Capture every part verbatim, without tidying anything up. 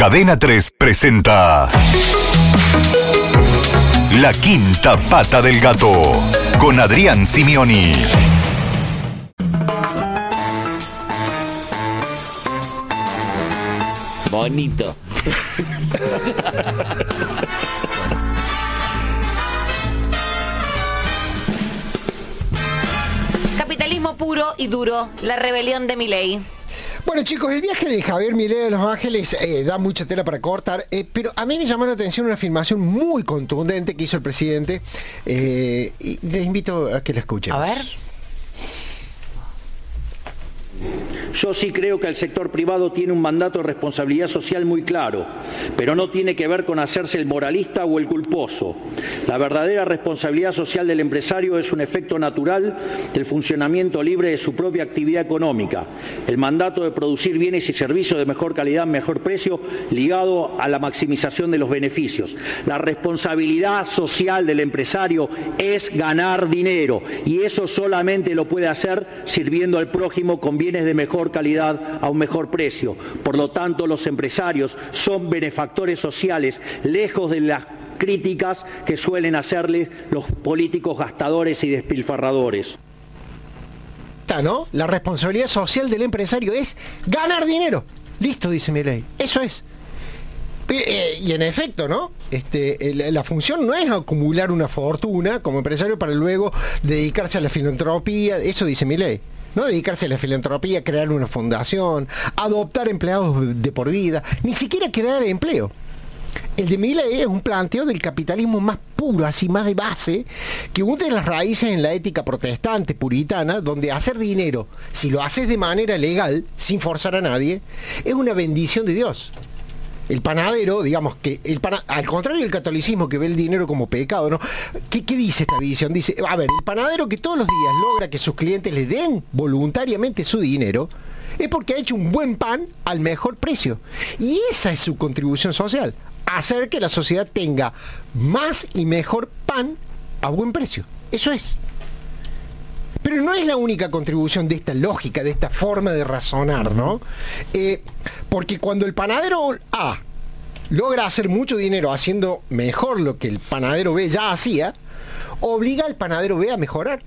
Cadena tres presenta La Quinta Pata del Gato con Adrián Simioni. Bonito. Capitalismo puro y duro, la rebelión de Milei. Bueno, chicos, el viaje de Javier Milei a Los Ángeles eh, da mucha tela para cortar, eh, pero a mí me llamó la atención una afirmación muy contundente que hizo el presidente, eh, y les invito a que la escuchen. A ver. Yo sí creo que el sector privado tiene un mandato de responsabilidad social muy claro, pero no tiene que ver con hacerse el moralista o el culposo. La verdadera responsabilidad social del empresario es un efecto natural del funcionamiento libre de su propia actividad económica. El mandato de producir bienes y servicios de mejor calidad, mejor precio, ligado a la maximización de los beneficios. La responsabilidad social del empresario es ganar dinero, y eso solamente lo puede hacer sirviendo al prójimo con bienes de mejor calidad a un mejor precio. Por lo tanto, los empresarios son benefactores sociales, lejos de las críticas que suelen hacerles los políticos gastadores y despilfarradores. ¿No? La responsabilidad social del empresario es ganar dinero. Listo, dice Milei. Eso es. Eh, y en efecto, ¿no? Este, la, la función no es acumular una fortuna como empresario para luego dedicarse a la filantropía. Eso dice Milei. No dedicarse a la filantropía, crear una fundación, adoptar empleados de por vida, ni siquiera crear empleo. El de Milei es un planteo del capitalismo más puro, así más de base, que hunde las raíces en la ética protestante, puritana, donde hacer dinero, si lo haces de manera legal, sin forzar a nadie, es una bendición de Dios. El panadero, digamos que, el pana, al contrario del catolicismo que ve el dinero como pecado, ¿no? ¿Qué, ¿Qué dice esta visión? Dice, a ver, el panadero que todos los días logra que sus clientes le den voluntariamente su dinero, es porque ha hecho un buen pan al mejor precio. Y esa es su contribución social, hacer que la sociedad tenga más y mejor pan a buen precio. Eso es. Pero no es la única contribución de esta lógica, de esta forma de razonar, ¿no? Eh, porque cuando el panadero A logra hacer mucho dinero haciendo mejor lo que el panadero B ya hacía, obliga al panadero B a mejorar.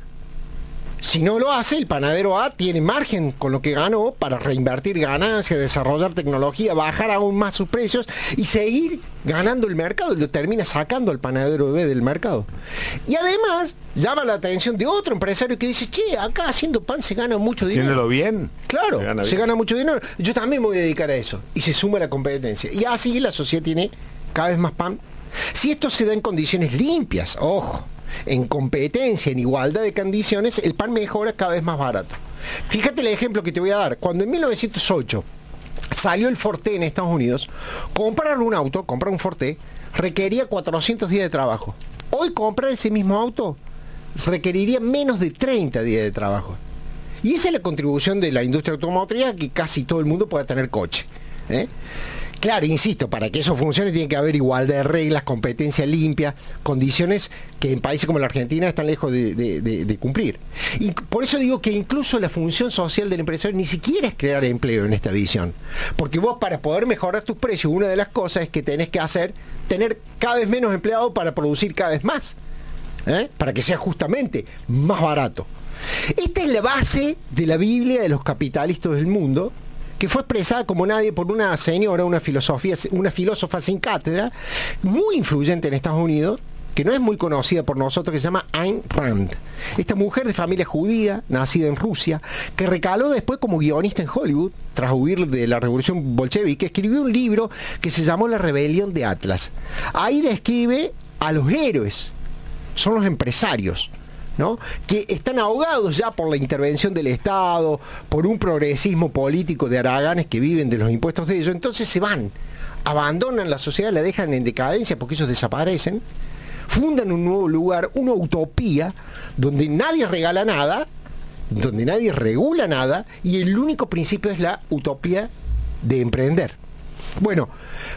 Si no lo hace, el panadero A tiene margen con lo que ganó para reinvertir ganancias, desarrollar tecnología, bajar aún más sus precios y seguir ganando el mercado, y lo termina sacando al panadero B del mercado. Y además llama la atención de otro empresario que dice, che, acá haciendo pan se gana mucho dinero. Haciéndolo bien. Claro, se, gana, se bien. gana mucho dinero. Yo también me voy a dedicar a eso. Y se suma la competencia. Y así la sociedad tiene cada vez más pan. Si esto se da en condiciones limpias, ojo, en competencia, en igualdad de condiciones, el pan mejora cada vez más barato. Fíjate el ejemplo que te voy a dar. Cuando en mil novecientos ocho salió el Forte en Estados Unidos, comprar un auto, comprar un Forte, requería cuatrocientos días de trabajo. Hoy comprar ese mismo auto requeriría menos de treinta días de trabajo. Y esa es la contribución de la industria automotriz a que casi todo el mundo pueda tener coche, ¿eh? Claro, insisto, para que eso funcione tiene que haber igualdad de reglas, competencia limpia, condiciones que en países como la Argentina están lejos de, de, de, de cumplir. Y por eso digo que incluso la función social del empresario ni siquiera es crear empleo en esta visión. Porque vos, para poder mejorar tus precios, una de las cosas es que tenés que hacer, tener cada vez menos empleados para producir cada vez más, ¿eh? Para que sea justamente más barato. Esta es la base de la Biblia de los capitalistas del mundo, que fue expresada como nadie por una señora, una filosofía, una filósofa sin cátedra, muy influyente en Estados Unidos, que no es muy conocida por nosotros, que se llama Ayn Rand. Esta mujer de familia judía, nacida en Rusia, que recaló después como guionista en Hollywood, tras huir de la revolución bolchevique, escribió un libro que se llamó La Rebelión de Atlas. Ahí describe a los héroes, son los empresarios, ¿no? Que están ahogados ya por la intervención del Estado, por un progresismo político de haraganes que viven de los impuestos de ellos, entonces se van, abandonan la sociedad, la dejan en decadencia porque ellos desaparecen, fundan un nuevo lugar, una utopía, donde nadie regala nada, donde nadie regula nada, y el único principio es la utopía de emprender. Bueno,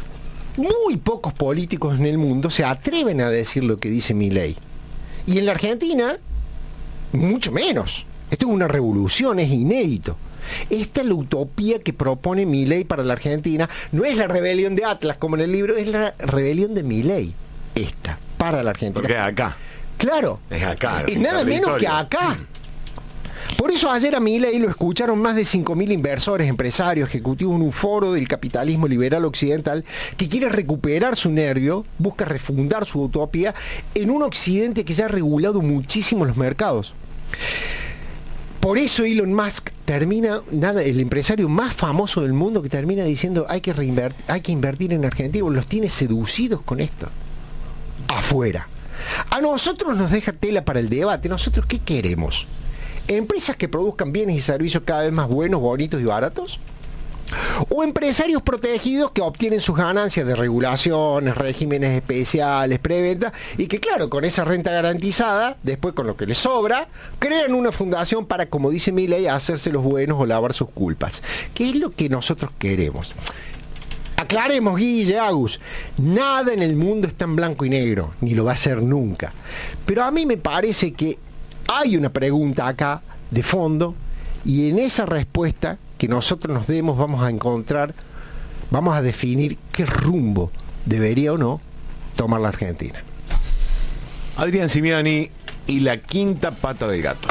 muy pocos políticos en el mundo se atreven a decir lo que dice Milei. Y en la Argentina, mucho menos. Esto es una revolución, es inédito. Esta es la utopía que propone Milei para la Argentina. No es la rebelión de Atlas como en el libro, es la rebelión de Milei. Esta, para la Argentina. Porque acá. Claro. Es acá. Y nada menos que acá. Por eso ayer a Milei lo escucharon más de cinco mil inversores, empresarios, ejecutivos en un foro del capitalismo liberal occidental que quiere recuperar su nervio, busca refundar su utopía en un occidente que ya ha regulado muchísimo los mercados. Por eso Elon Musk termina, nada, el empresario más famoso del mundo que termina diciendo hay que reinvertir, hay que invertir en Argentina, los tiene seducidos con esto. Afuera. A nosotros nos deja tela para el debate. ¿Nosotros qué queremos? ¿Empresas que produzcan bienes y servicios cada vez más buenos, bonitos y baratos? ¿O empresarios protegidos que obtienen sus ganancias de regulaciones, regímenes especiales, preventa, y que claro, con esa renta garantizada, después con lo que les sobra, crean una fundación para, como dice Milei, hacerse los buenos o lavar sus culpas? ¿Qué es lo que nosotros queremos? Aclaremos, Guille, Agus, nada en el mundo está en blanco y negro, ni lo va a ser nunca. Pero a mí me parece que hay una pregunta acá de fondo, y en esa respuesta que nosotros nos demos vamos a encontrar, vamos a definir qué rumbo debería o no tomar la Argentina. Adrián Simioni y la quinta pata del gato.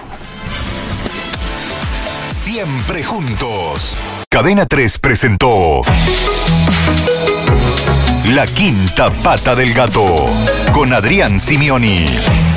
Siempre juntos. Cadena tres presentó La Quinta Pata del Gato con Adrián Simioni.